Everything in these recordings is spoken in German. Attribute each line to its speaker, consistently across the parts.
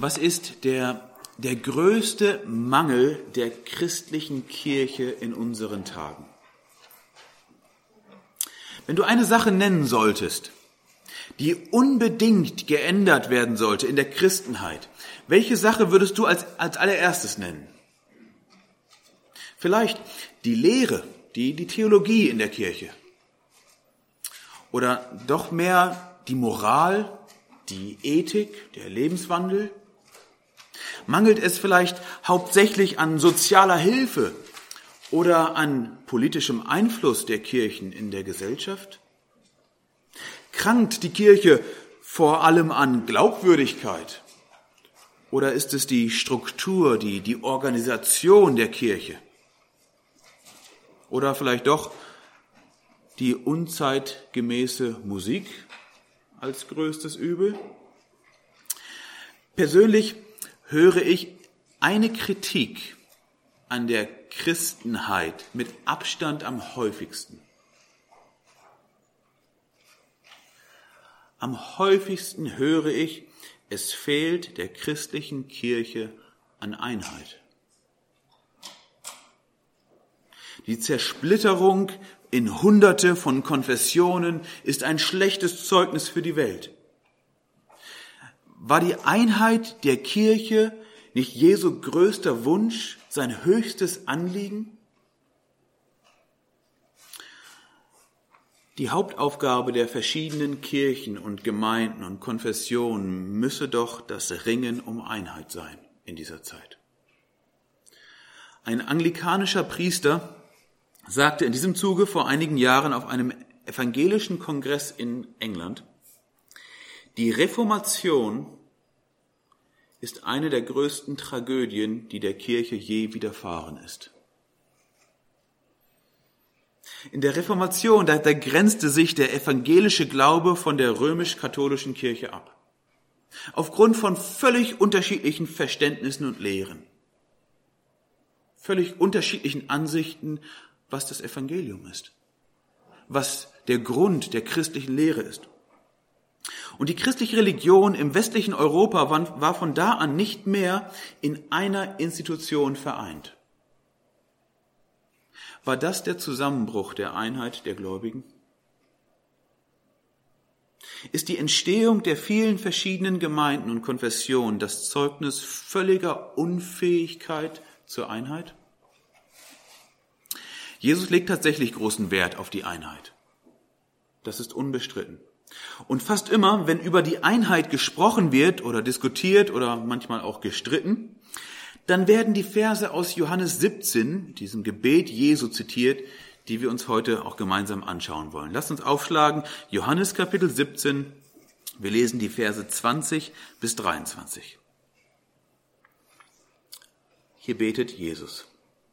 Speaker 1: Was ist der größte Mangel der christlichen Kirche in unseren Tagen? Wenn du eine Sache nennen solltest, die unbedingt geändert werden sollte in der Christenheit, welche Sache würdest du als allererstes nennen? Vielleicht die Lehre, die Theologie in der Kirche. Oder doch mehr die Moral, die Ethik, der Lebenswandel? Mangelt es vielleicht hauptsächlich an sozialer Hilfe oder an politischem Einfluss der Kirchen in der Gesellschaft? Krankt die Kirche vor allem an Glaubwürdigkeit? Oder ist es die Struktur, die Organisation der Kirche? Oder vielleicht doch die unzeitgemäße Musik als größtes Übel? Persönlich höre ich eine Kritik an der Christenheit mit Abstand am häufigsten. Am häufigsten höre ich, es fehlt der christlichen Kirche an Einheit. Die Zersplitterung in Hunderte von Konfessionen ist ein schlechtes Zeugnis für die Welt. War die Einheit der Kirche nicht Jesu größter Wunsch, sein höchstes Anliegen? Die Hauptaufgabe der verschiedenen Kirchen und Gemeinden und Konfessionen müsse doch das Ringen um Einheit sein in dieser Zeit. Ein anglikanischer Priester sagte in diesem Zuge vor einigen Jahren auf einem evangelischen Kongress in England: Die Reformation ist eine der größten Tragödien, die der Kirche je widerfahren ist. In der Reformation, da grenzte sich der evangelische Glaube von der römisch-katholischen Kirche ab. Aufgrund von völlig unterschiedlichen Verständnissen und Lehren. Völlig unterschiedlichen Ansichten, was das Evangelium ist. Was der Grund der christlichen Lehre ist. Und die christliche Religion im westlichen Europa war von da an nicht mehr in einer Institution vereint. War das der Zusammenbruch der Einheit der Gläubigen? Ist die Entstehung der vielen verschiedenen Gemeinden und Konfessionen das Zeugnis völliger Unfähigkeit zur Einheit? Jesus legt tatsächlich großen Wert auf die Einheit. Das ist unbestritten. Und fast immer, wenn über die Einheit gesprochen wird oder diskutiert oder manchmal auch gestritten, dann werden die Verse aus Johannes 17, diesem Gebet Jesu, zitiert, die wir uns heute auch gemeinsam anschauen wollen. Lasst uns aufschlagen, Johannes Kapitel 17, wir lesen die Verse 20 bis 23. Hier betet Jesus.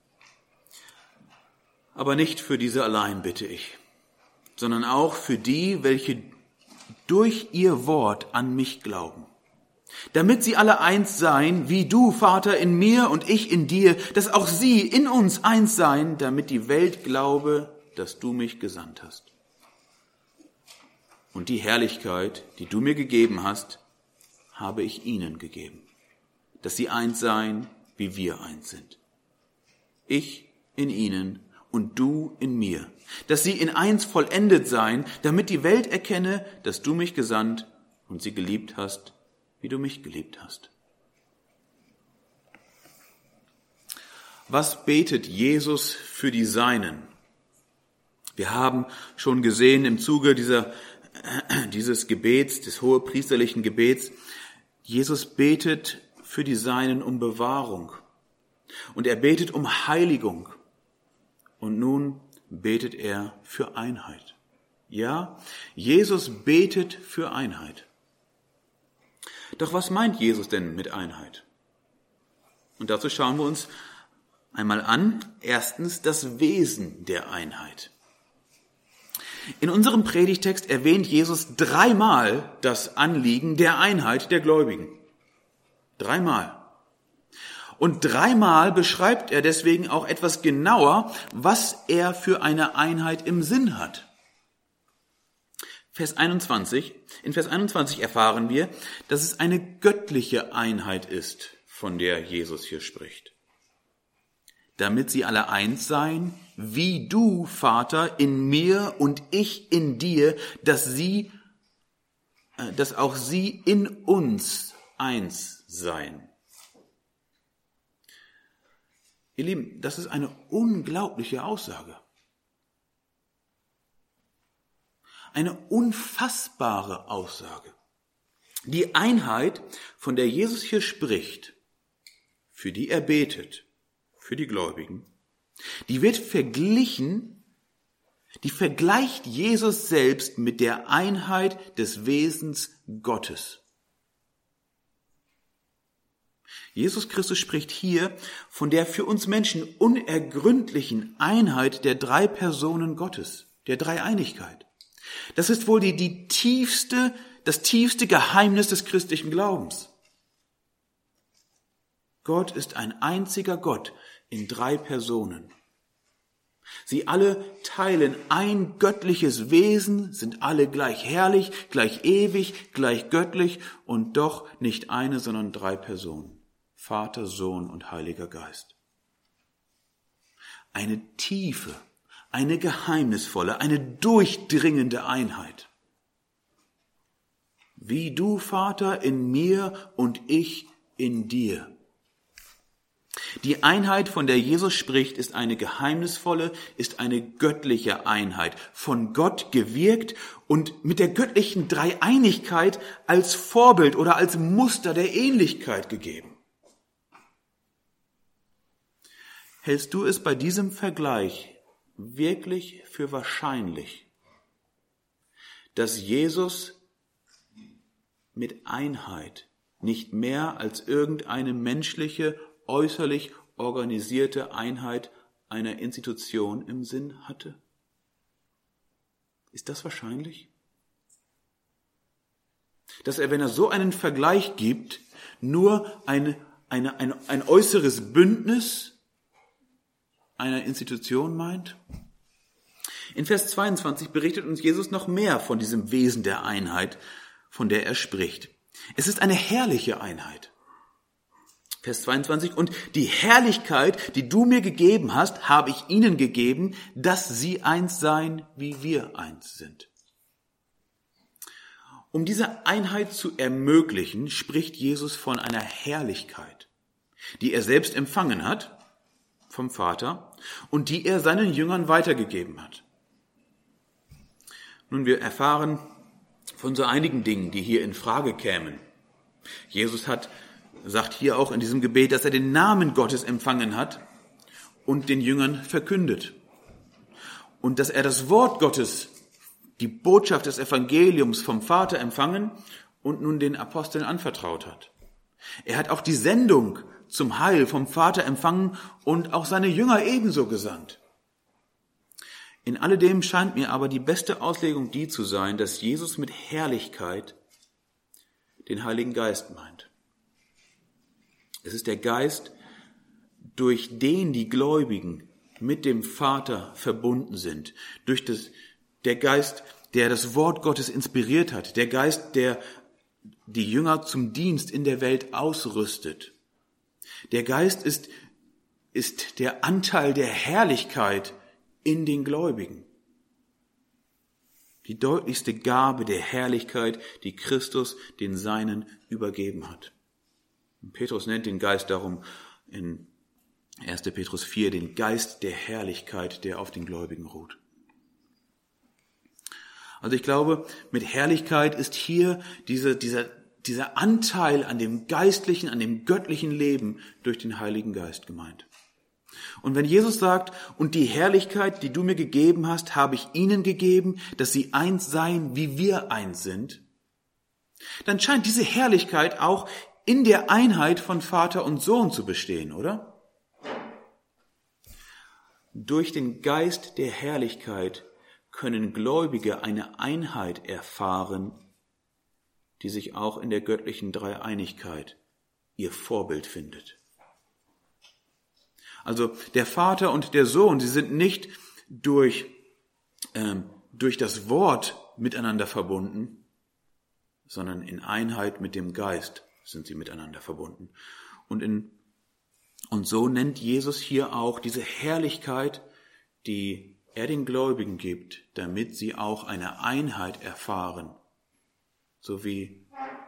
Speaker 1: Aber nicht für diese allein bitte ich, sondern auch für die, welche durch ihr Wort an mich glauben. Damit sie alle eins seien, wie du, Vater, in mir und ich in dir, dass auch sie in uns eins seien, damit die Welt glaube, dass du mich gesandt hast. Und die Herrlichkeit, die du mir gegeben hast, habe ich ihnen gegeben, dass sie eins seien, wie wir eins sind. Ich in ihnen und du in mir, dass sie in eins vollendet seien, damit die Welt erkenne, dass du mich gesandt und sie geliebt hast, wie du mich geliebt hast. Was betet Jesus für die Seinen? Wir haben schon gesehen im Zuge dieses Gebets, des hohepriesterlichen Gebets, Jesus betet für die Seinen um Bewahrung und er betet um Heiligung und nun betet er für Einheit. Ja, Jesus betet für Einheit. Doch was meint Jesus denn mit Einheit? Und dazu schauen wir uns einmal an, erstens das Wesen der Einheit. In unserem Predigtext erwähnt Jesus 3-mal das Anliegen der Einheit der Gläubigen. 3-mal. Und 3-mal beschreibt er deswegen auch etwas genauer, was er für eine Einheit im Sinn hat. In Vers 21 erfahren wir, dass es eine göttliche Einheit ist, von der Jesus hier spricht. Damit sie alle eins seien, wie du, Vater, in mir und ich in dir, dass auch sie in uns eins seien. Ihr Lieben, das ist eine unglaubliche Aussage. Eine unfassbare Aussage. Die Einheit, von der Jesus hier spricht, für die er betet, für die Gläubigen, die wird verglichen, die vergleicht Jesus selbst mit der Einheit des Wesens Gottes. Jesus Christus spricht hier von der für uns Menschen unergründlichen Einheit der drei Personen Gottes, der Dreieinigkeit. Das ist wohl das tiefste Geheimnis des christlichen Glaubens. Gott ist ein einziger Gott in drei Personen. Sie alle teilen ein göttliches Wesen, sind alle gleich herrlich, gleich ewig, gleich göttlich und doch nicht eine, sondern drei Personen. Vater, Sohn und Heiliger Geist. Eine tiefe, eine geheimnisvolle, eine durchdringende Einheit. Wie du, Vater, in mir und ich in dir. Die Einheit, von der Jesus spricht, ist eine geheimnisvolle, ist eine göttliche Einheit, von Gott gewirkt und mit der göttlichen Dreieinigkeit als Vorbild oder als Muster der Ähnlichkeit gegeben. Hältst du es bei diesem Vergleich wirklich für wahrscheinlich, dass Jesus mit Einheit nicht mehr als irgendeine menschliche, äußerlich organisierte Einheit einer Institution im Sinn hatte? Ist das wahrscheinlich? Dass er, wenn er so einen Vergleich gibt, nur ein äußeres Bündnis einer Institution meint? In Vers 22 berichtet uns Jesus noch mehr von diesem Wesen der Einheit, von der er spricht. Es ist eine herrliche Einheit. Vers 22, und die Herrlichkeit, die du mir gegeben hast, habe ich ihnen gegeben, dass sie eins seien, wie wir eins sind. Um diese Einheit zu ermöglichen, spricht Jesus von einer Herrlichkeit, die er selbst empfangen hat vom Vater und die er seinen Jüngern weitergegeben hat. Nun, wir erfahren von so einigen Dingen, die hier in Frage kämen. Jesus sagt hier auch in diesem Gebet, dass er den Namen Gottes empfangen hat und den Jüngern verkündet. Und dass er das Wort Gottes, die Botschaft des Evangeliums vom Vater empfangen und nun den Aposteln anvertraut hat. Er hat auch die Sendung zum Heil vom Vater empfangen und auch seine Jünger ebenso gesandt. In alledem scheint mir aber die beste Auslegung die zu sein, dass Jesus mit Herrlichkeit den Heiligen Geist meint. Es ist der Geist, durch den die Gläubigen mit dem Vater verbunden sind. Der Geist, der das Wort Gottes inspiriert hat. Der Geist, der die Jünger zum Dienst in der Welt ausrüstet. Der Geist ist der Anteil der Herrlichkeit in den Gläubigen. Die deutlichste Gabe der Herrlichkeit, die Christus den Seinen übergeben hat. Und Petrus nennt den Geist darum in 1. Petrus 4 den Geist der Herrlichkeit, der auf den Gläubigen ruht. Also ich glaube, mit Herrlichkeit ist hier dieser Anteil an dem geistlichen, an dem göttlichen Leben durch den Heiligen Geist gemeint. Und wenn Jesus sagt, und die Herrlichkeit, die du mir gegeben hast, habe ich ihnen gegeben, dass sie eins seien, wie wir eins sind, dann scheint diese Herrlichkeit auch in der Einheit von Vater und Sohn zu bestehen, oder? Durch den Geist der Herrlichkeit können Gläubige eine Einheit erfahren, die sich auch in der göttlichen Dreieinigkeit ihr Vorbild findet. Also der Vater und der Sohn, sie sind nicht durch das Wort miteinander verbunden, sondern in Einheit mit dem Geist sind sie miteinander verbunden. Und so nennt Jesus hier auch diese Herrlichkeit, die er den Gläubigen gibt, damit sie auch eine Einheit erfahren, so wie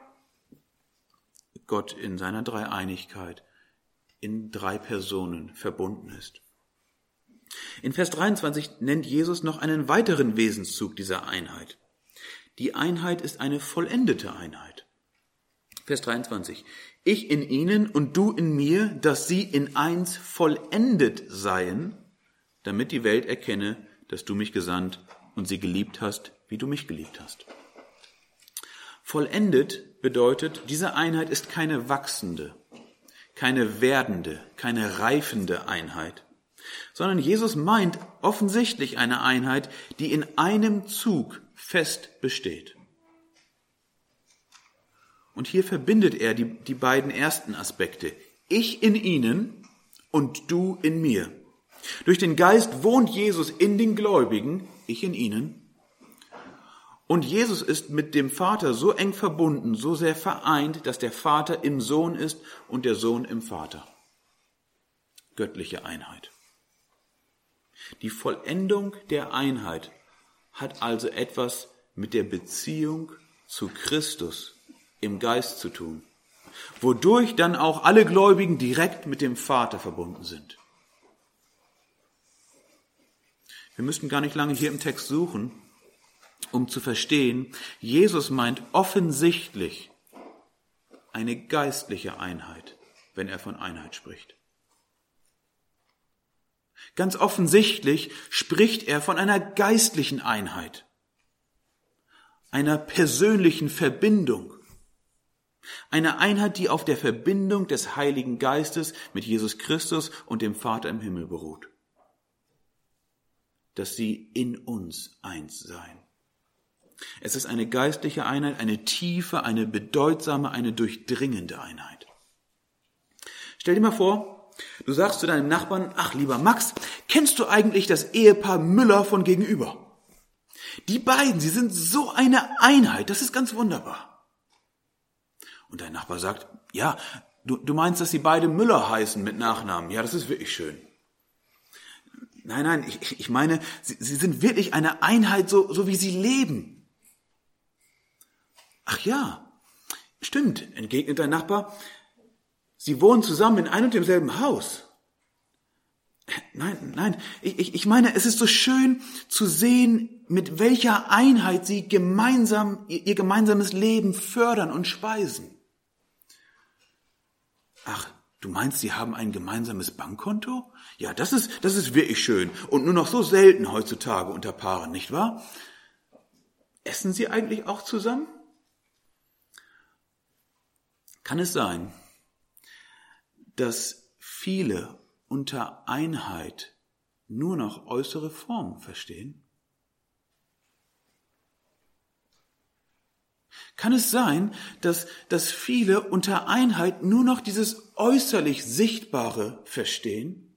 Speaker 1: Gott in seiner Dreieinigkeit in 3 Personen verbunden ist. In Vers 23 nennt Jesus noch einen weiteren Wesenszug dieser Einheit. Die Einheit ist eine vollendete Einheit. Vers 23. Ich in ihnen und du in mir, dass sie in eins vollendet seien, damit die Welt erkenne, dass du mich gesandt und sie geliebt hast, wie du mich geliebt hast. Vollendet bedeutet, diese Einheit ist keine wachsende, keine werdende, keine reifende Einheit, sondern Jesus meint offensichtlich eine Einheit, die in einem Zug fest besteht. Und hier verbindet er die beiden ersten Aspekte. Ich in ihnen und du in mir. Durch den Geist wohnt Jesus in den Gläubigen, ich in ihnen. Und Jesus ist mit dem Vater so eng verbunden, so sehr vereint, dass der Vater im Sohn ist und der Sohn im Vater. Göttliche Einheit. Die Vollendung der Einheit hat also etwas mit der Beziehung zu Christus im Geist zu tun, wodurch dann auch alle Gläubigen direkt mit dem Vater verbunden sind. Wir müssten gar nicht lange hier im Text suchen, um zu verstehen, Jesus meint offensichtlich eine geistliche Einheit, wenn er von Einheit spricht. Ganz offensichtlich spricht er von einer geistlichen Einheit, einer persönlichen Verbindung, eine Einheit, die auf der Verbindung des Heiligen Geistes mit Jesus Christus und dem Vater im Himmel beruht. Dass sie in uns eins seien. Es ist eine geistliche Einheit, eine tiefe, eine bedeutsame, eine durchdringende Einheit. Stell dir mal vor, du sagst zu deinem Nachbarn, ach lieber Max, kennst du eigentlich das Ehepaar Müller von gegenüber? Die beiden, sie sind so eine Einheit, das ist ganz wunderbar. Und dein Nachbar sagt, ja, du meinst, dass sie beide Müller heißen mit Nachnamen. Ja, das ist wirklich schön. Nein, ich meine, sie sind wirklich eine Einheit, so wie sie leben. Ach ja, stimmt, entgegnet dein Nachbar, sie wohnen zusammen in einem und demselben Haus. Nein, ich meine, es ist so schön zu sehen, mit welcher Einheit sie gemeinsam ihr gemeinsames Leben fördern und speisen. Ach, du meinst, sie haben ein gemeinsames Bankkonto? Ja, das ist wirklich schön und nur noch so selten heutzutage unter Paaren, nicht wahr? Essen sie eigentlich auch zusammen? Kann es sein, dass viele unter Einheit nur noch äußere Formen verstehen? Kann es sein, dass viele unter Einheit nur noch dieses äußerlich Sichtbare verstehen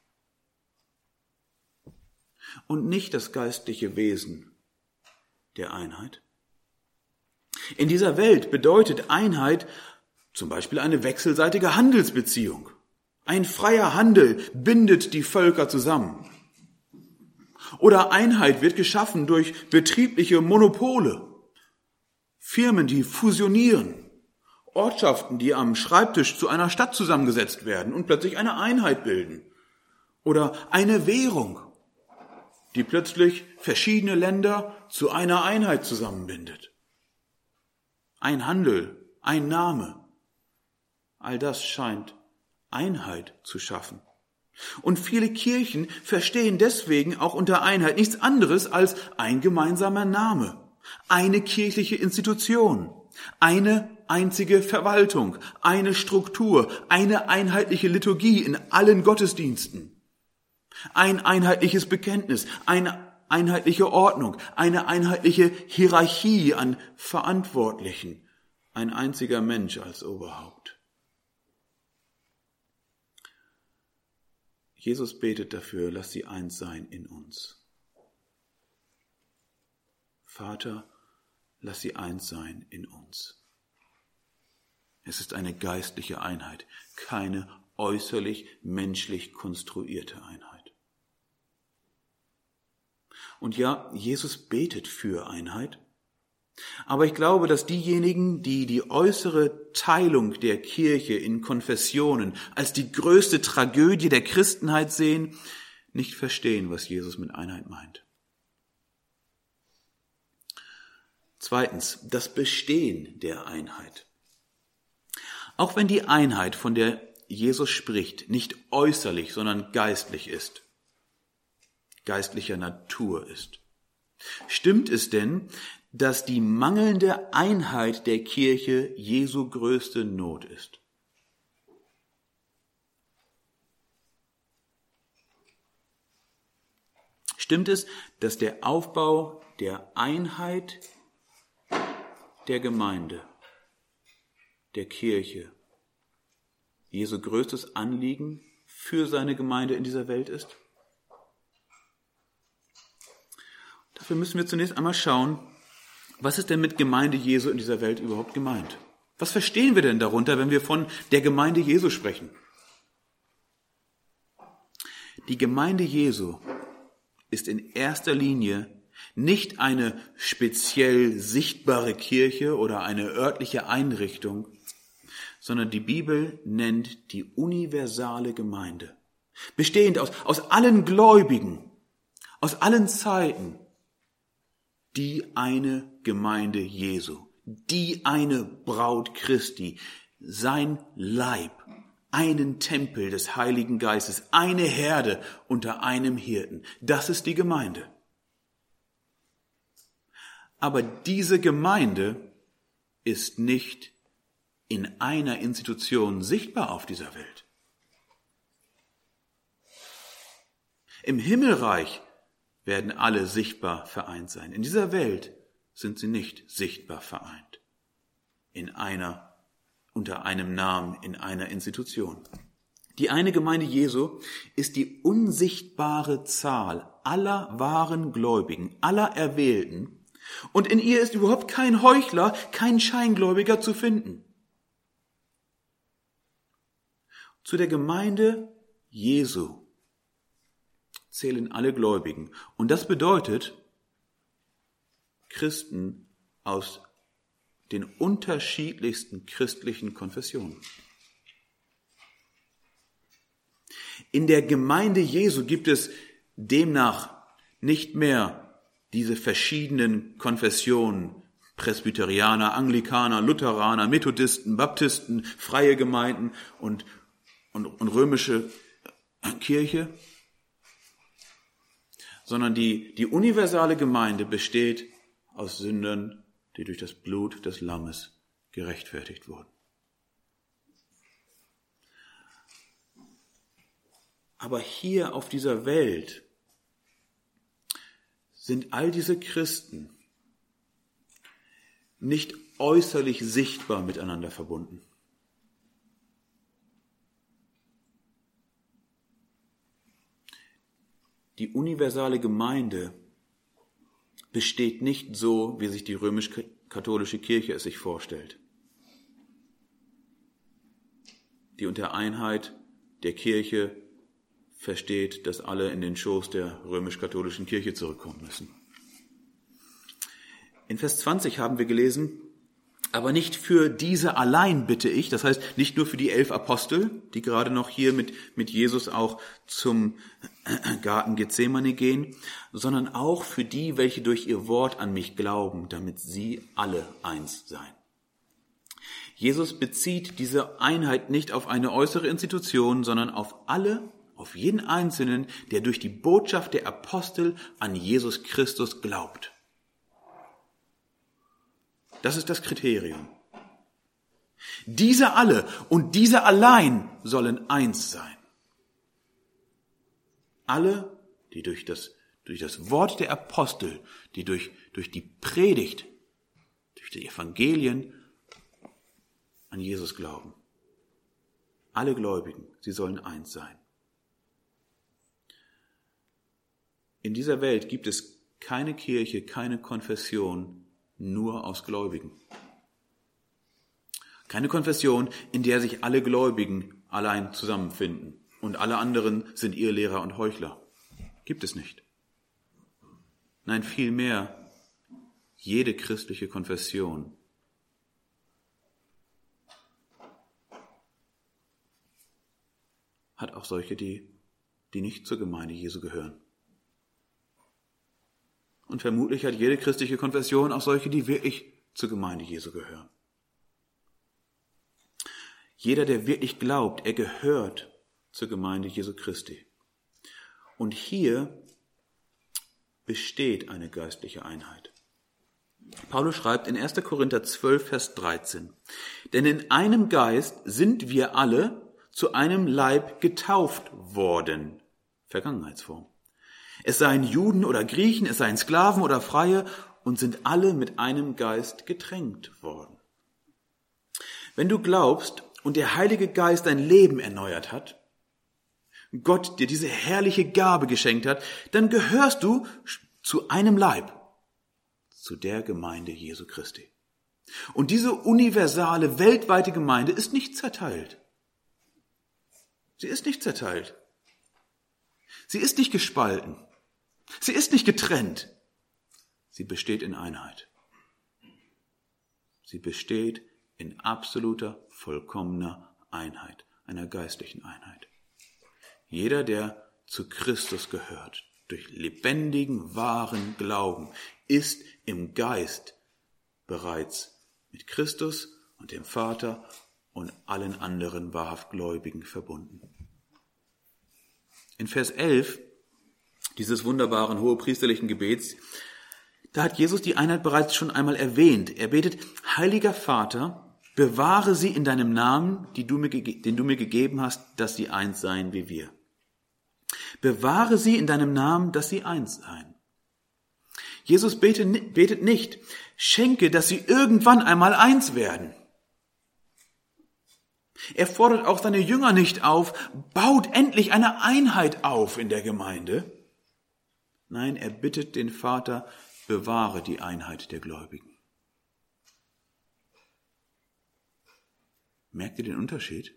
Speaker 1: und nicht das geistliche Wesen der Einheit? In dieser Welt bedeutet Einheit zum Beispiel eine wechselseitige Handelsbeziehung. Ein freier Handel bindet die Völker zusammen. Oder Einheit wird geschaffen durch betriebliche Monopole. Firmen, die fusionieren. Ortschaften, die am Schreibtisch zu einer Stadt zusammengesetzt werden und plötzlich eine Einheit bilden. Oder eine Währung, die plötzlich verschiedene Länder zu einer Einheit zusammenbindet. Ein Handel, ein Name. All das scheint Einheit zu schaffen. Und viele Kirchen verstehen deswegen auch unter Einheit nichts anderes als ein gemeinsamer Name, eine kirchliche Institution, eine einzige Verwaltung, eine Struktur, eine einheitliche Liturgie in allen Gottesdiensten, ein einheitliches Bekenntnis, eine einheitliche Ordnung, eine einheitliche Hierarchie an Verantwortlichen, ein einziger Mensch als Oberhaupt. Jesus betet dafür, lass sie eins sein in uns. Vater, lass sie eins sein in uns. Es ist eine geistliche Einheit, keine äußerlich menschlich konstruierte Einheit. Und ja, Jesus betet für Einheit, aber ich glaube, dass diejenigen, die die äußere Teilung der Kirche in Konfessionen als die größte Tragödie der Christenheit sehen, nicht verstehen, was Jesus mit Einheit meint. Zweitens, das Bestehen der Einheit. Auch wenn die Einheit, von der Jesus spricht, nicht äußerlich, sondern geistlich ist, geistlicher Natur ist, stimmt es denn, dass die mangelnde Einheit der Kirche Jesu größte Not ist? Stimmt es, dass der Aufbau der Einheit der Gemeinde, der Kirche, Jesu größtes Anliegen für seine Gemeinde in dieser Welt ist? Dafür müssen wir zunächst einmal schauen, was ist denn mit Gemeinde Jesu in dieser Welt überhaupt gemeint? Was verstehen wir denn darunter, wenn wir von der Gemeinde Jesu sprechen? Die Gemeinde Jesu ist in erster Linie nicht eine speziell sichtbare Kirche oder eine örtliche Einrichtung, sondern die Bibel nennt die universale Gemeinde, bestehend aus allen Gläubigen, aus allen Zeiten, die eine Gemeinde Jesu, die eine Braut Christi, sein Leib, einen Tempel des Heiligen Geistes, eine Herde unter einem Hirten. Das ist die Gemeinde. Aber diese Gemeinde ist nicht in einer Institution sichtbar auf dieser Welt. Im Himmelreich werden alle sichtbar vereint sein. In dieser Welt sind sie nicht sichtbar vereint. Unter einem Namen, in einer Institution. Die eine Gemeinde Jesu ist die unsichtbare Zahl aller wahren Gläubigen, aller Erwählten, und in ihr ist überhaupt kein Heuchler, kein Scheingläubiger zu finden. Zu der Gemeinde Jesu zählen alle Gläubigen. Und das bedeutet Christen aus den unterschiedlichsten christlichen Konfessionen. In der Gemeinde Jesu gibt es demnach nicht mehr diese verschiedenen Konfessionen, Presbyterianer, Anglikaner, Lutheraner, Methodisten, Baptisten, freie Gemeinden und römische Kirche, sondern die universale Gemeinde besteht aus Sündern, die durch das Blut des Lammes gerechtfertigt wurden. Aber hier auf dieser Welt sind all diese Christen nicht äußerlich sichtbar miteinander verbunden. Die universale Gemeinde besteht nicht so, wie sich die römisch-katholische Kirche es sich vorstellt, die unter Einheit der Kirche versteht, dass alle in den Schoß der römisch-katholischen Kirche zurückkommen müssen. In Vers 20 haben wir gelesen, aber nicht für diese allein bitte ich, das heißt nicht nur für die 11 Apostel, die gerade noch hier mit Jesus auch zum Garten Gethsemane gehen, sondern auch für die, welche durch ihr Wort an mich glauben, damit sie alle eins seien. Jesus bezieht diese Einheit nicht auf eine äußere Institution, sondern auf jeden Einzelnen, der durch die Botschaft der Apostel an Jesus Christus glaubt. Das ist das Kriterium. Diese alle und diese allein sollen eins sein. Alle, die durch das Wort der Apostel, die durch die Predigt, durch die Evangelien an Jesus glauben. Alle Gläubigen, sie sollen eins sein. In dieser Welt gibt es keine Kirche, keine Konfession nur aus Gläubigen. Keine Konfession, in der sich alle Gläubigen allein zusammenfinden und alle anderen sind Irrlehrer und Heuchler. Gibt es nicht. Nein, vielmehr, jede christliche Konfession hat auch solche, die nicht zur Gemeinde Jesu gehören. Und vermutlich hat jede christliche Konfession auch solche, die wirklich zur Gemeinde Jesu gehören. Jeder, der wirklich glaubt, er gehört zur Gemeinde Jesu Christi. Und hier besteht eine geistliche Einheit. Paulus schreibt in 1. Korinther 12, Vers 13, denn in einem Geist sind wir alle zu einem Leib getauft worden. Vergangenheitsform. Es seien Juden oder Griechen, es seien Sklaven oder Freie und sind alle mit einem Geist getränkt worden. Wenn du glaubst und der Heilige Geist dein Leben erneuert hat, Gott dir diese herrliche Gabe geschenkt hat, dann gehörst du zu einem Leib, zu der Gemeinde Jesu Christi. Und diese universale, weltweite Gemeinde ist nicht zerteilt. Sie ist nicht zerteilt. Sie ist nicht gespalten. Sie ist nicht getrennt. Sie besteht in Einheit. Sie besteht in absoluter, vollkommener Einheit, einer geistlichen Einheit. Jeder, der zu Christus gehört, durch lebendigen, wahren Glauben, ist im Geist bereits mit Christus und dem Vater und allen anderen wahrhaft Gläubigen verbunden. In Vers 11 dieses wunderbaren hohepriesterlichen Gebets, da hat Jesus die Einheit bereits schon einmal erwähnt. Er betet, Heiliger Vater, bewahre sie in deinem Namen, den du mir gegeben hast, dass sie eins seien wie wir. Bewahre sie in deinem Namen, dass sie eins seien. Jesus betet nicht, schenke, dass sie irgendwann einmal eins werden. Er fordert auch seine Jünger nicht auf, baut endlich eine Einheit auf in der Gemeinde. Nein, er bittet den Vater, bewahre die Einheit der Gläubigen. Merkt ihr den Unterschied?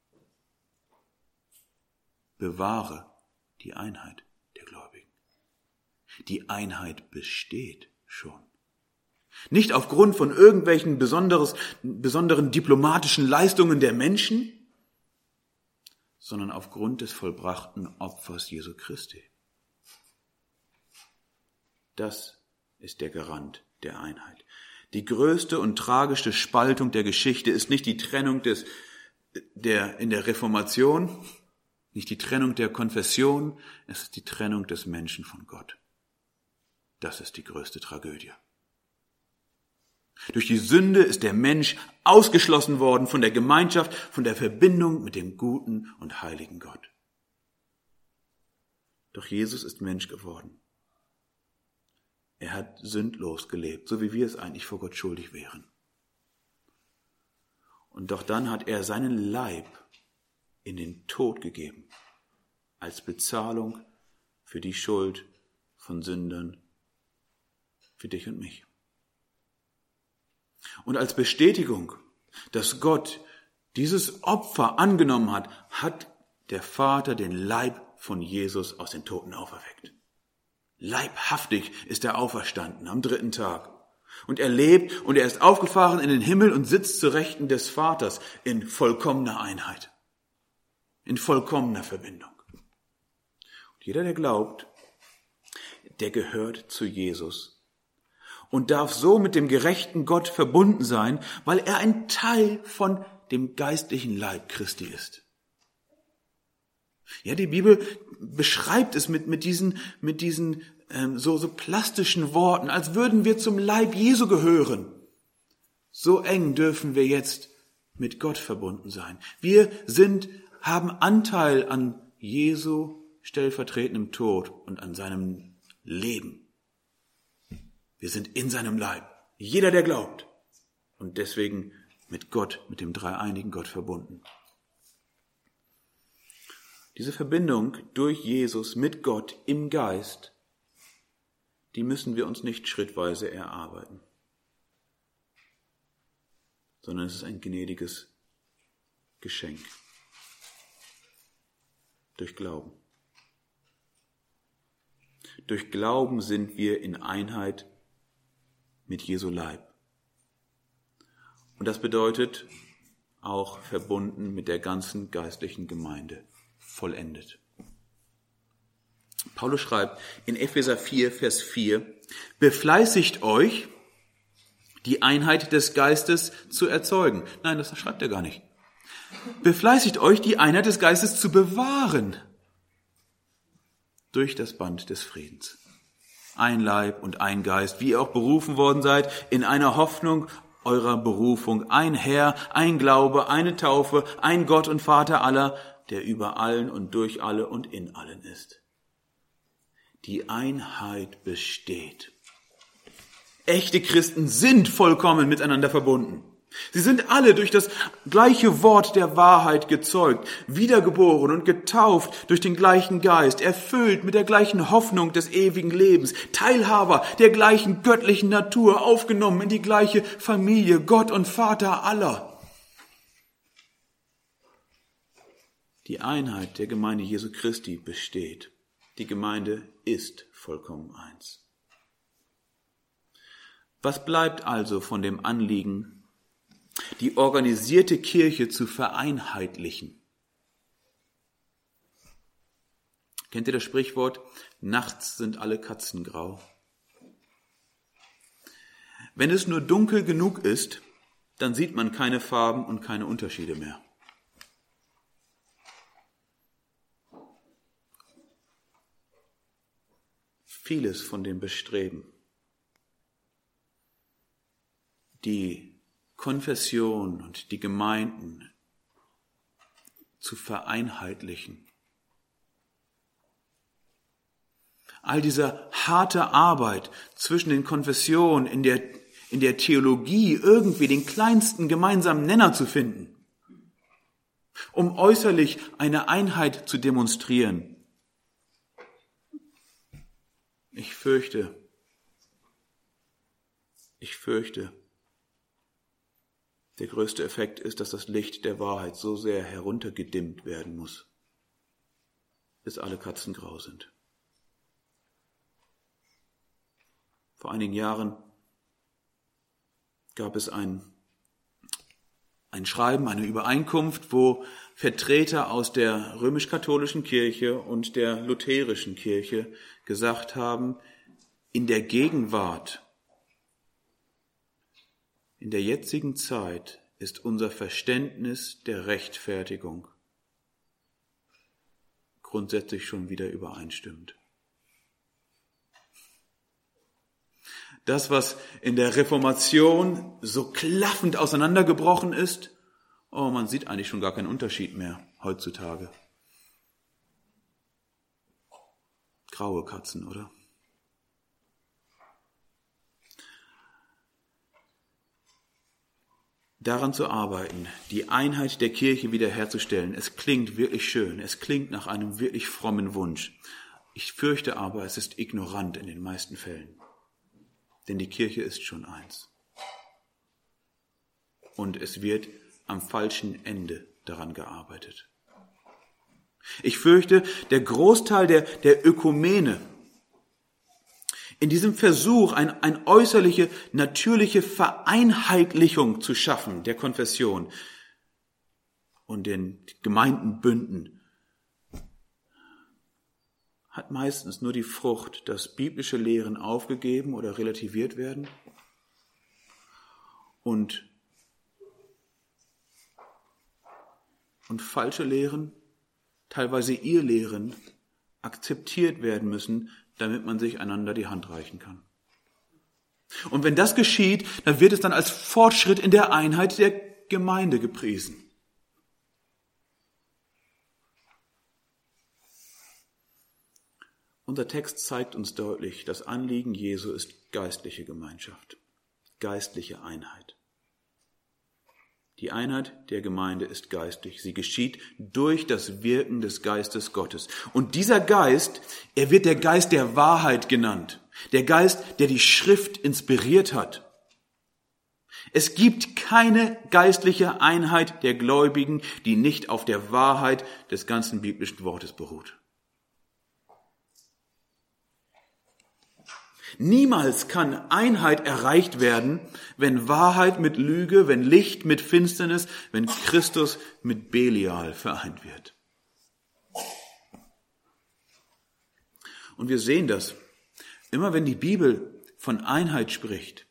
Speaker 1: Bewahre die Einheit der Gläubigen. Die Einheit besteht schon. Nicht aufgrund von irgendwelchen besonderen diplomatischen Leistungen der Menschen, sondern aufgrund des vollbrachten Opfers Jesu Christi. Das ist der Garant der Einheit. Die größte und tragischste Spaltung der Geschichte ist nicht die Trennung in der Reformation, nicht die Trennung der Konfession, es ist die Trennung des Menschen von Gott. Das ist die größte Tragödie. Durch die Sünde ist der Mensch ausgeschlossen worden von der Gemeinschaft, von der Verbindung mit dem guten und heiligen Gott. Doch Jesus ist Mensch geworden. Er hat sündlos gelebt, so wie wir es eigentlich vor Gott schuldig wären. Und doch dann hat er seinen Leib in den Tod gegeben, als Bezahlung für die Schuld von Sündern, für dich und mich. Und als Bestätigung, dass Gott dieses Opfer angenommen hat, hat der Vater den Leib von Jesus aus den Toten auferweckt. Leibhaftig ist er auferstanden am 3. Tag. Und er lebt und er ist aufgefahren in den Himmel und sitzt zur Rechten des Vaters in vollkommener Einheit, in vollkommener Verbindung. Und jeder, der glaubt, der gehört zu Jesus und darf so mit dem gerechten Gott verbunden sein, weil er ein Teil von dem geistlichen Leib Christi ist. Ja, die Bibel beschreibt es mit diesen so plastischen Worten, als würden wir zum Leib Jesu gehören. So eng dürfen wir jetzt mit Gott verbunden sein. Wir haben Anteil an Jesu stellvertretendem Tod und an seinem Leben. Wir sind in seinem Leib. Jeder, der glaubt. Und deswegen mit Gott, mit dem dreieinigen Gott verbunden. Diese Verbindung durch Jesus mit Gott im Geist, die müssen wir uns nicht schrittweise erarbeiten, sondern es ist ein gnädiges Geschenk durch Glauben. Durch Glauben sind wir in Einheit mit Jesu Leib. Und das bedeutet auch verbunden mit der ganzen geistlichen Gemeinde, vollendet. Paulus schreibt in Epheser 4, Vers 4, befleißigt euch, die Einheit des Geistes zu erzeugen. Nein, das schreibt er gar nicht. Befleißigt euch, die Einheit des Geistes zu bewahren durch das Band des Friedens. Ein Leib und ein Geist, wie ihr auch berufen worden seid, in einer Hoffnung eurer Berufung. Ein Herr, ein Glaube, eine Taufe, ein Gott und Vater aller, der über allen und durch alle und in allen ist. Die Einheit besteht. Echte Christen sind vollkommen miteinander verbunden. Sie sind alle durch das gleiche Wort der Wahrheit gezeugt, wiedergeboren und getauft durch den gleichen Geist, erfüllt mit der gleichen Hoffnung des ewigen Lebens, Teilhaber der gleichen göttlichen Natur, aufgenommen in die gleiche Familie, Gott und Vater aller. Die Einheit der Gemeinde Jesu Christi besteht. Die Gemeinde ist vollkommen eins. Was bleibt also von dem Anliegen, die organisierte Kirche zu vereinheitlichen? Kennt ihr das Sprichwort, nachts sind alle Katzen grau? Wenn es nur dunkel genug ist, dann sieht man keine Farben und keine Unterschiede mehr. Vieles von dem Bestreben, die Konfession und die Gemeinden zu vereinheitlichen. All diese harte Arbeit zwischen den Konfessionen in der Theologie irgendwie den kleinsten gemeinsamen Nenner zu finden, um äußerlich eine Einheit zu demonstrieren. Ich fürchte, der größte Effekt ist, dass das Licht der Wahrheit so sehr heruntergedimmt werden muss, bis alle Katzen grau sind. Vor einigen Jahren gab es ein Schreiben, eine Übereinkunft, wo Vertreter aus der römisch-katholischen Kirche und der lutherischen Kirche gesagt haben, in der Gegenwart, in der jetzigen Zeit ist unser Verständnis der Rechtfertigung grundsätzlich schon wieder übereinstimmend. Das, was in der Reformation so klaffend auseinandergebrochen ist, man sieht eigentlich schon gar keinen Unterschied mehr heutzutage. Graue Katzen, oder? Daran zu arbeiten, die Einheit der Kirche wiederherzustellen, es klingt wirklich schön, es klingt nach einem wirklich frommen Wunsch. Ich fürchte aber, es ist ignorant in den meisten Fällen. Denn die Kirche ist schon eins. Und es wird am falschen Ende daran gearbeitet. Ich fürchte, der Großteil der Ökumene, in diesem Versuch, eine äußerliche, natürliche Vereinheitlichung zu schaffen der Konfession und den Gemeindenbünden, hat meistens nur die Frucht, dass biblische Lehren aufgegeben oder relativiert werden und falsche Lehren, teilweise Irrlehren, akzeptiert werden müssen, damit man sich einander die Hand reichen kann. Und wenn das geschieht, dann wird es dann als Fortschritt in der Einheit der Gemeinde gepriesen. Unser Text zeigt uns deutlich, das Anliegen Jesu ist geistliche Gemeinschaft, geistliche Einheit. Die Einheit der Gemeinde ist geistlich. Sie geschieht durch das Wirken des Geistes Gottes. Und dieser Geist, er wird der Geist der Wahrheit genannt. Der Geist, der die Schrift inspiriert hat. Es gibt keine geistliche Einheit der Gläubigen, die nicht auf der Wahrheit des ganzen biblischen Wortes beruht. Niemals kann Einheit erreicht werden, wenn Wahrheit mit Lüge, wenn Licht mit Finsternis, wenn Christus mit Belial vereint wird. Und wir sehen das. Immer wenn die Bibel von Einheit spricht,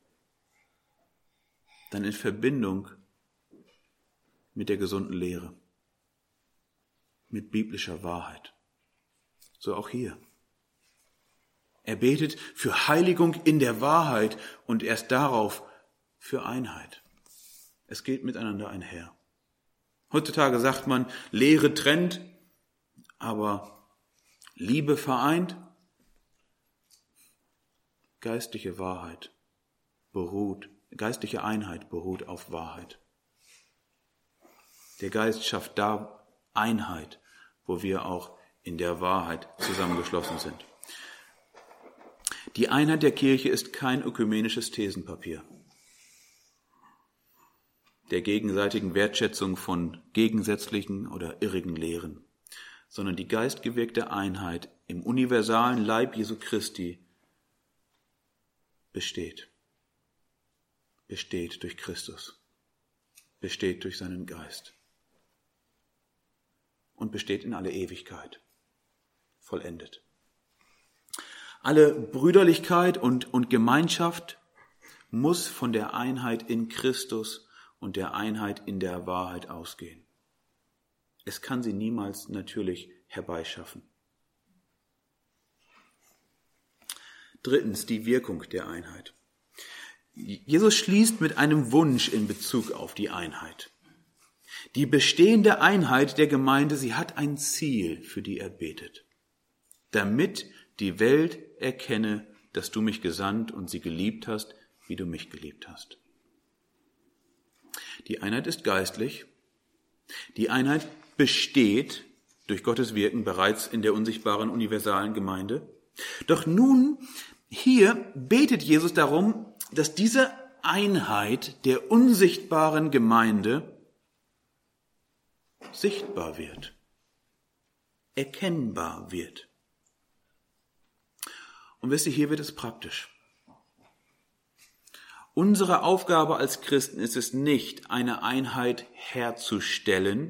Speaker 1: dann in Verbindung mit der gesunden Lehre, mit biblischer Wahrheit. So auch hier. Er betet für Heiligung in der Wahrheit und erst darauf für Einheit. Es geht miteinander einher. Heutzutage sagt man, Lehre trennt, aber Liebe vereint. Geistliche Einheit beruht auf Wahrheit. Der Geist schafft da Einheit, wo wir auch in der Wahrheit zusammengeschlossen sind. Die Einheit der Kirche ist kein ökumenisches Thesenpapier der gegenseitigen Wertschätzung von gegensätzlichen oder irrigen Lehren, sondern die geistgewirkte Einheit im universalen Leib Jesu Christi besteht durch Christus, besteht durch seinen Geist und besteht in alle Ewigkeit, vollendet. Alle Brüderlichkeit und Gemeinschaft muss von der Einheit in Christus und der Einheit in der Wahrheit ausgehen. Es kann sie niemals natürlich herbeischaffen. Drittens, die Wirkung der Einheit. Jesus schließt mit einem Wunsch in Bezug auf die Einheit. Die bestehende Einheit der Gemeinde, sie hat ein Ziel, für die er betet. Damit die Welt erkenne, dass du mich gesandt und sie geliebt hast, wie du mich geliebt hast. Die Einheit ist geistlich. Die Einheit besteht durch Gottes Wirken bereits in der unsichtbaren universalen Gemeinde. Doch nun, hier betet Jesus darum, dass diese Einheit der unsichtbaren Gemeinde sichtbar wird, erkennbar wird. Und wisst ihr, hier wird es praktisch. Unsere Aufgabe als Christen ist es nicht, eine Einheit herzustellen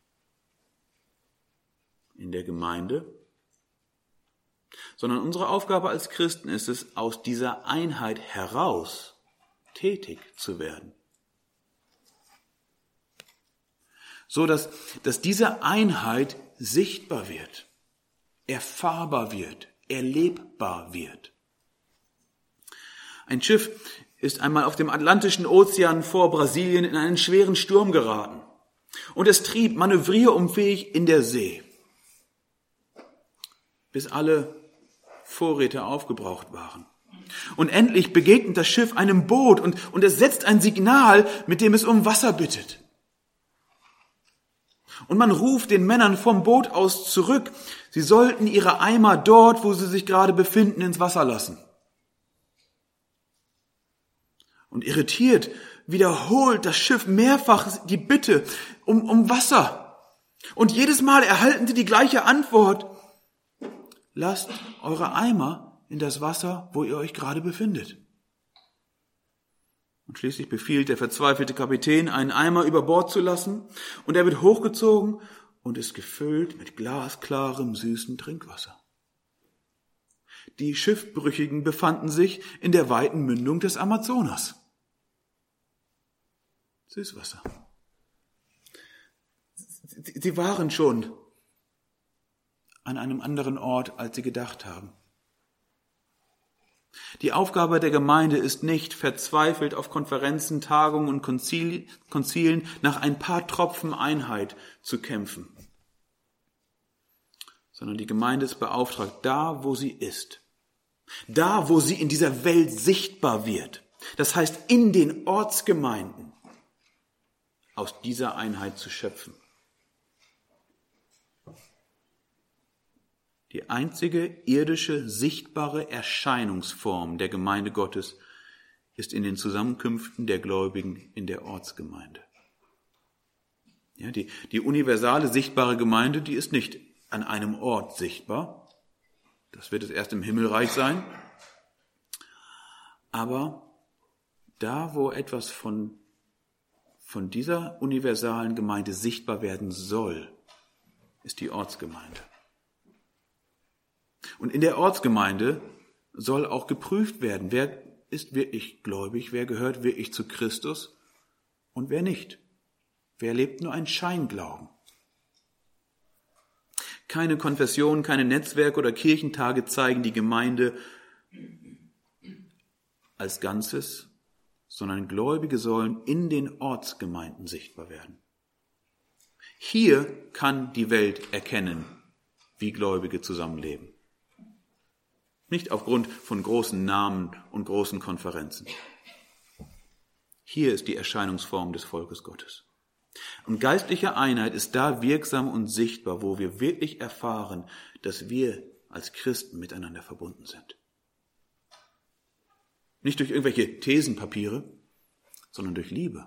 Speaker 1: in der Gemeinde, sondern unsere Aufgabe als Christen ist es, aus dieser Einheit heraus tätig zu werden. So dass diese Einheit sichtbar wird, erfahrbar wird, erlebbar wird. Ein Schiff ist einmal auf dem Atlantischen Ozean vor Brasilien in einen schweren Sturm geraten. Und es trieb manövrierunfähig in der See, bis alle Vorräte aufgebraucht waren. Und endlich begegnet das Schiff einem Boot und es setzt ein Signal, mit dem es um Wasser bittet. Und man ruft den Männern vom Boot aus zurück, sie sollten ihre Eimer dort, wo sie sich gerade befinden, ins Wasser lassen. Und irritiert wiederholt das Schiff mehrfach die Bitte um Wasser. Und jedes Mal erhalten sie die gleiche Antwort: Lasst eure Eimer in das Wasser, wo ihr euch gerade befindet. Und schließlich befiehlt der verzweifelte Kapitän, einen Eimer über Bord zu lassen, und er wird hochgezogen und ist gefüllt mit glasklarem, süßen Trinkwasser. Die Schiffbrüchigen befanden sich in der weiten Mündung des Amazonas. Süßwasser. Sie waren schon an einem anderen Ort, als sie gedacht haben. Die Aufgabe der Gemeinde ist nicht, verzweifelt auf Konferenzen, Tagungen und Konzilien nach ein paar Tropfen Einheit zu kämpfen, sondern die Gemeinde ist beauftragt, da wo sie ist, da wo sie in dieser Welt sichtbar wird, das heißt in den Ortsgemeinden, aus dieser Einheit zu schöpfen. Die einzige irdische, sichtbare Erscheinungsform der Gemeinde Gottes ist in den Zusammenkünften der Gläubigen in der Ortsgemeinde. Ja, die universale, sichtbare Gemeinde, die ist nicht an einem Ort sichtbar. Das wird es erst im Himmelreich sein. Aber da, wo etwas von dieser universalen Gemeinde sichtbar werden soll, ist die Ortsgemeinde. Und in der Ortsgemeinde soll auch geprüft werden, wer ist wirklich gläubig, wer gehört wirklich zu Christus und wer nicht. Wer lebt nur einen Scheinglauben. Keine Konfession, keine Netzwerke oder Kirchentage zeigen die Gemeinde als Ganzes, sondern Gläubige sollen in den Ortsgemeinden sichtbar werden. Hier kann die Welt erkennen, wie Gläubige zusammenleben. Nicht aufgrund von großen Namen und großen Konferenzen. Hier ist die Erscheinungsform des Volkes Gottes. Und geistliche Einheit ist da wirksam und sichtbar, wo wir wirklich erfahren, dass wir als Christen miteinander verbunden sind. Nicht durch irgendwelche Thesenpapiere, sondern durch Liebe.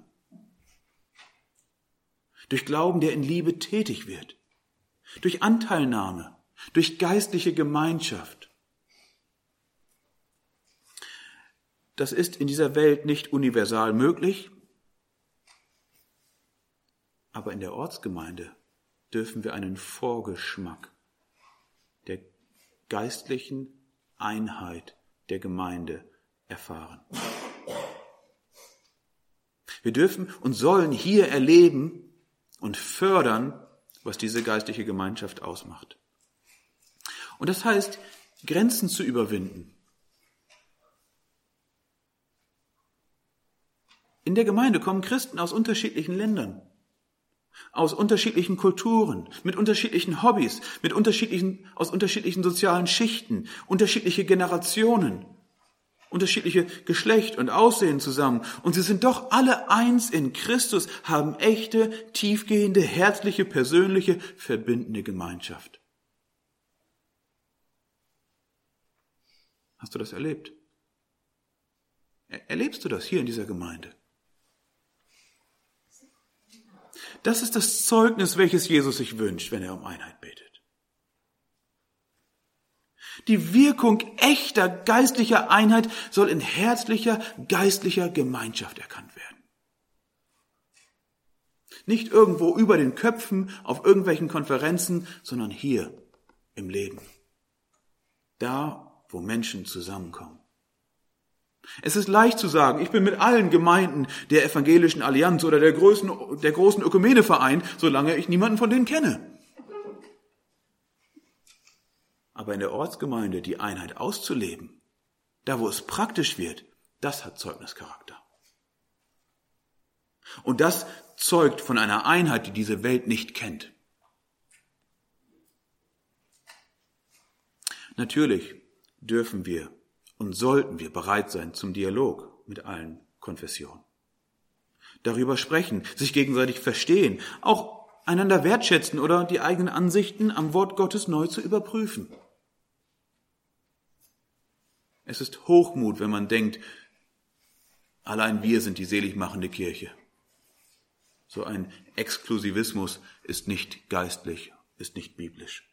Speaker 1: Durch Glauben, der in Liebe tätig wird. Durch Anteilnahme, durch geistliche Gemeinschaft. Das ist in dieser Welt nicht universal möglich, aber in der Ortsgemeinde dürfen wir einen Vorgeschmack der geistlichen Einheit der Gemeinde erfahren. Wir dürfen und sollen hier erleben und fördern, was diese geistliche Gemeinschaft ausmacht. Und das heißt, Grenzen zu überwinden. In der Gemeinde kommen Christen aus unterschiedlichen Ländern, aus unterschiedlichen Kulturen, mit unterschiedlichen Hobbys, aus unterschiedlichen sozialen Schichten, unterschiedliche Generationen, unterschiedliche Geschlecht und Aussehen zusammen. Und sie sind doch alle eins in Christus, haben echte, tiefgehende, herzliche, persönliche, verbindende Gemeinschaft. Hast du das erlebt? Erlebst du das hier in dieser Gemeinde? Das ist das Zeugnis, welches Jesus sich wünscht, wenn er um Einheit betet. Die Wirkung echter geistlicher Einheit soll in herzlicher geistlicher Gemeinschaft erkannt werden. Nicht irgendwo über den Köpfen, auf irgendwelchen Konferenzen, sondern hier im Leben. Da, wo Menschen zusammenkommen. Es ist leicht zu sagen, ich bin mit allen Gemeinden der Evangelischen Allianz oder der großen Ökumene vereint, solange ich niemanden von denen kenne. Aber in der Ortsgemeinde die Einheit auszuleben, da wo es praktisch wird, das hat Zeugnischarakter. Und das zeugt von einer Einheit, die diese Welt nicht kennt. Natürlich dürfen wir und sollten wir bereit sein zum Dialog mit allen Konfessionen. Darüber sprechen, sich gegenseitig verstehen, auch einander wertschätzen oder die eigenen Ansichten am Wort Gottes neu zu überprüfen. Es ist Hochmut, wenn man denkt, allein wir sind die seligmachende Kirche. So ein Exklusivismus ist nicht geistlich, ist nicht biblisch.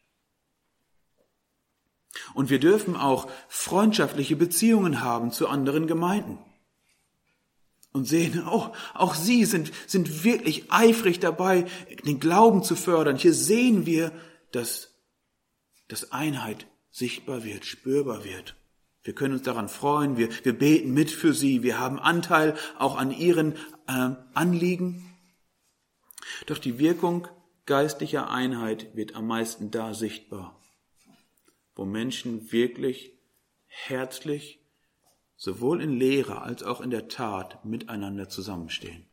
Speaker 1: Und wir dürfen auch freundschaftliche Beziehungen haben zu anderen Gemeinden. Und sehen, auch sie sind wirklich eifrig dabei, den Glauben zu fördern. Hier sehen wir, dass Einheit sichtbar wird, spürbar wird. Wir können uns daran freuen, wir beten mit für sie, wir haben Anteil auch an ihren Anliegen. Doch die Wirkung geistlicher Einheit wird am meisten da sichtbar, wo Menschen wirklich herzlich, sowohl in Lehre als auch in der Tat miteinander zusammenstehen.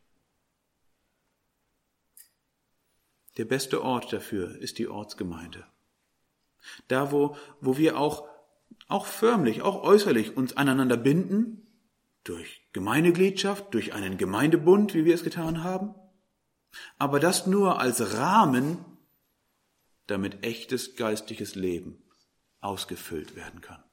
Speaker 1: Der beste Ort dafür ist die Ortsgemeinde. Da, wo wir auch förmlich, auch äußerlich uns aneinander binden, durch Gemeindegliedschaft, durch einen Gemeindebund, wie wir es getan haben, aber das nur als Rahmen, damit echtes geistliches Leben ausgefüllt werden kann.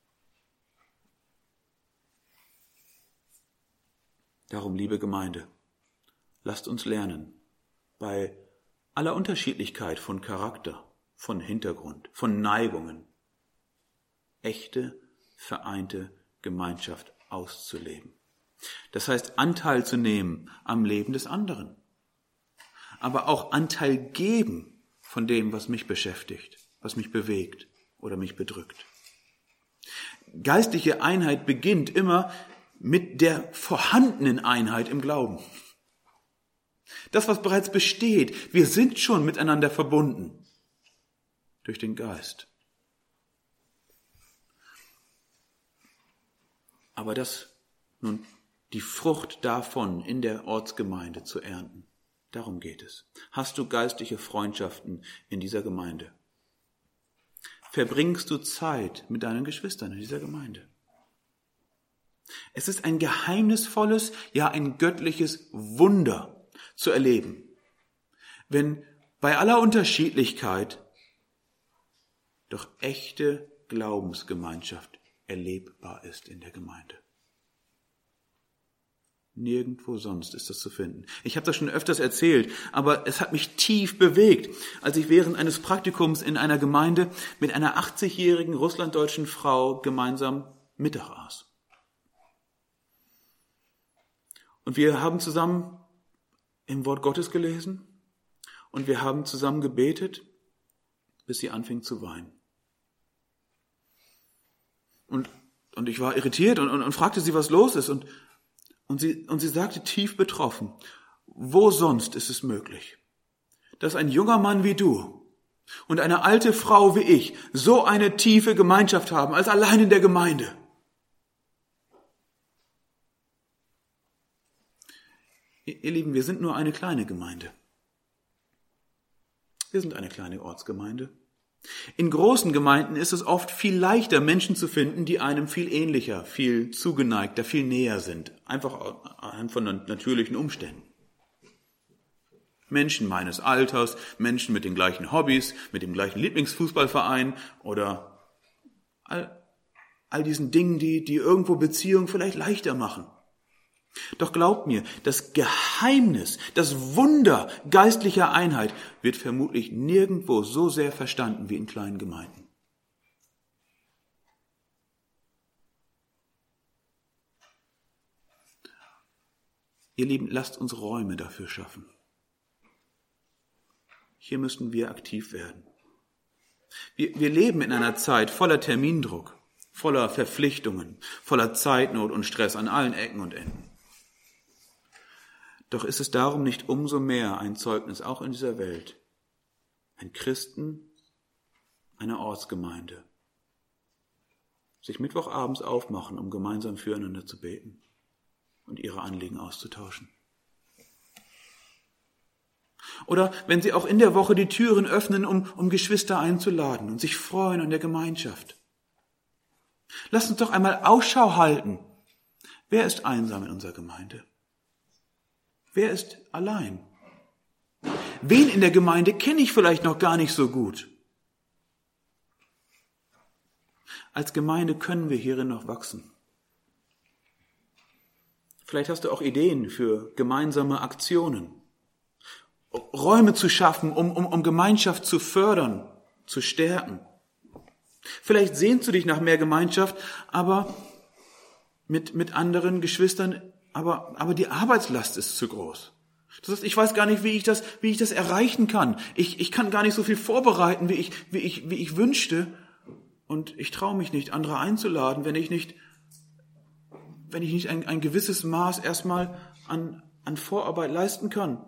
Speaker 1: Darum, liebe Gemeinde, lasst uns lernen, bei aller Unterschiedlichkeit von Charakter, von Hintergrund, von Neigungen, echte, vereinte Gemeinschaft auszuleben. Das heißt, Anteil zu nehmen am Leben des anderen, aber auch Anteil geben von dem, was mich beschäftigt, was mich bewegt oder mich bedrückt. Geistliche Einheit beginnt immer mit der vorhandenen Einheit im Glauben. Das, was bereits besteht, wir sind schon miteinander verbunden durch den Geist. Aber nun die Frucht davon in der Ortsgemeinde zu ernten, darum geht es. Hast du geistliche Freundschaften in dieser Gemeinde? Verbringst du Zeit mit deinen Geschwistern in dieser Gemeinde? Es ist ein geheimnisvolles, ja ein göttliches Wunder zu erleben, wenn bei aller Unterschiedlichkeit doch echte Glaubensgemeinschaft erlebbar ist in der Gemeinde. Nirgendwo sonst ist das zu finden. Ich habe das schon öfters erzählt, aber es hat mich tief bewegt, als ich während eines Praktikums in einer Gemeinde mit einer 80-jährigen russlanddeutschen Frau gemeinsam Mittag aß. Und wir haben zusammen im Wort Gottes gelesen und wir haben zusammen gebetet, bis sie anfing zu weinen. Und ich war irritiert und fragte sie, was los ist. Und sie sagte tief betroffen, wo sonst ist es möglich, dass ein junger Mann wie du und eine alte Frau wie ich so eine tiefe Gemeinschaft haben, als allein in der Gemeinde. Ihr Lieben, wir sind nur eine kleine Gemeinde. Wir sind eine kleine Ortsgemeinde. In großen Gemeinden ist es oft viel leichter, Menschen zu finden, die einem viel ähnlicher, viel zugeneigter, viel näher sind. Einfach anhand von natürlichen Umständen. Menschen meines Alters, Menschen mit den gleichen Hobbys, mit dem gleichen Lieblingsfußballverein oder all diesen Dingen, die irgendwo Beziehungen vielleicht leichter machen. Doch glaubt mir, das Geheimnis, das Wunder geistlicher Einheit wird vermutlich nirgendwo so sehr verstanden wie in kleinen Gemeinden. Ihr Lieben, lasst uns Räume dafür schaffen. Hier müssen wir aktiv werden. Wir leben in einer Zeit voller Termindruck, voller Verpflichtungen, voller Zeitnot und Stress an allen Ecken und Enden. Doch ist es darum nicht umso mehr ein Zeugnis, auch in dieser Welt, wenn Christen, eine Ortsgemeinde, sich mittwochabends aufmachen, um gemeinsam füreinander zu beten und ihre Anliegen auszutauschen. Oder wenn sie auch in der Woche die Türen öffnen, um Geschwister einzuladen und sich freuen an der Gemeinschaft. Lasst uns doch einmal Ausschau halten. Wer ist einsam in unserer Gemeinde? Wer ist allein? Wen in der Gemeinde kenne ich vielleicht noch gar nicht so gut? Als Gemeinde können wir hierin noch wachsen. Vielleicht hast du auch Ideen für gemeinsame Aktionen. Räume zu schaffen, um Gemeinschaft zu fördern, zu stärken. Vielleicht sehnst du dich nach mehr Gemeinschaft, aber mit anderen Geschwistern, aber die Arbeitslast ist zu groß. Das heißt, ich weiß gar nicht, wie ich das erreichen kann. Ich kann gar nicht so viel vorbereiten, wie ich wünschte. Und ich traue mich nicht, andere einzuladen, wenn ich nicht ein gewisses Maß erstmal an Vorarbeit leisten kann.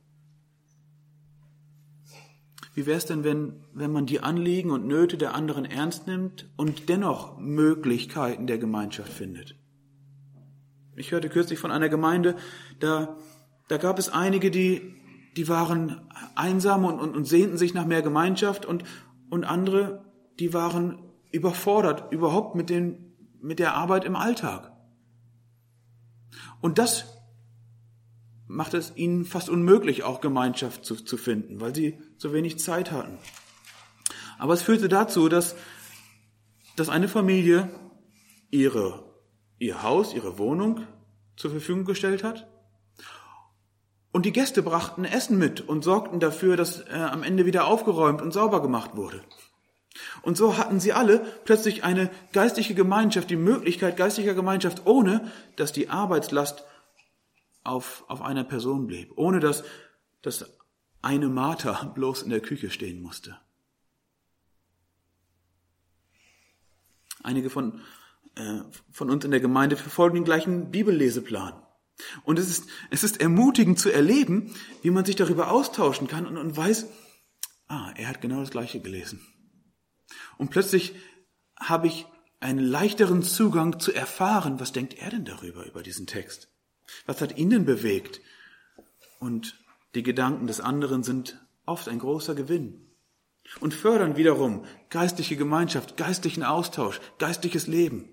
Speaker 1: Wie wäre es denn, wenn man die Anliegen und Nöte der anderen ernst nimmt und dennoch Möglichkeiten der Gemeinschaft findet? Ich hörte kürzlich von einer Gemeinde, da gab es einige, die waren einsam und sehnten sich nach mehr Gemeinschaft und andere, die waren überfordert überhaupt mit der Arbeit im Alltag. Und das macht es ihnen fast unmöglich, auch Gemeinschaft zu finden, weil sie so wenig Zeit hatten. Aber es führte dazu, dass dass eine Familie ihr Haus, ihre Wohnung zur Verfügung gestellt hat. Und die Gäste brachten Essen mit und sorgten dafür, dass am Ende wieder aufgeräumt und sauber gemacht wurde. Und so hatten sie alle plötzlich eine geistliche Gemeinschaft, die Möglichkeit geistlicher Gemeinschaft, ohne dass die Arbeitslast auf einer Person blieb, ohne dass eine Martha bloß in der Küche stehen musste. Einige von uns in der Gemeinde verfolgen den gleichen Bibelleseplan. Und es ist ermutigend zu erleben, wie man sich darüber austauschen kann und weiß, er hat genau das Gleiche gelesen. Und plötzlich habe ich einen leichteren Zugang zu erfahren, was denkt er denn darüber, über diesen Text? Was hat ihn denn bewegt? Und die Gedanken des anderen sind oft ein großer Gewinn und fördern wiederum geistliche Gemeinschaft, geistlichen Austausch, geistliches Leben.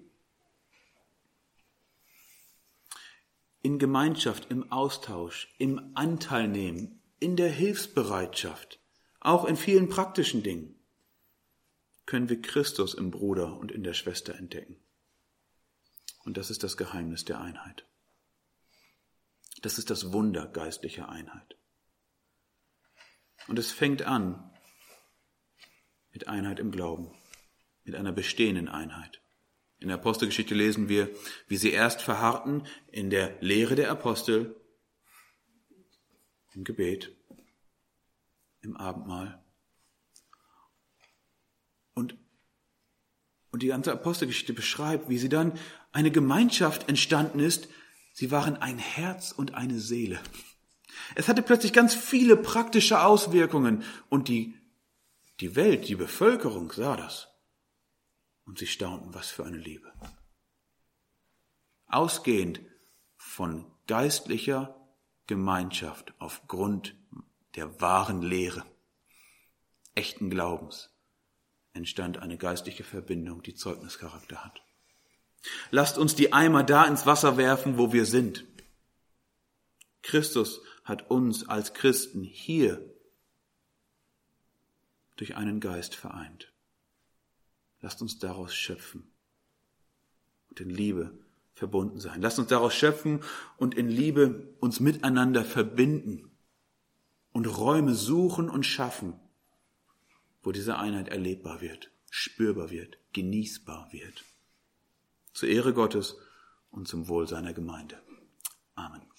Speaker 1: In Gemeinschaft, im Austausch, im Anteilnehmen, in der Hilfsbereitschaft, auch in vielen praktischen Dingen, können wir Christus im Bruder und in der Schwester entdecken. Und das ist das Geheimnis der Einheit. Das ist das Wunder geistlicher Einheit. Und es fängt an mit Einheit im Glauben, mit einer bestehenden Einheit. In der Apostelgeschichte lesen wir, wie sie erst verharrten in der Lehre der Apostel, im Gebet, im Abendmahl. Und die ganze Apostelgeschichte beschreibt, wie sie dann eine Gemeinschaft entstanden ist. Sie waren ein Herz und eine Seele. Es hatte plötzlich ganz viele praktische Auswirkungen und die Welt, die Bevölkerung sah das. Und sie staunten, was für eine Liebe. Ausgehend von geistlicher Gemeinschaft aufgrund der wahren Lehre, echten Glaubens, entstand eine geistliche Verbindung, die Zeugnischarakter hat. Lasst uns die Eimer da ins Wasser werfen, wo wir sind. Christus hat uns als Christen hier durch einen Geist vereint. Lasst uns daraus schöpfen und in Liebe verbunden sein. Lasst uns daraus schöpfen und in Liebe uns miteinander verbinden und Räume suchen und schaffen, wo diese Einheit erlebbar wird, spürbar wird, genießbar wird. Zur Ehre Gottes und zum Wohl seiner Gemeinde. Amen.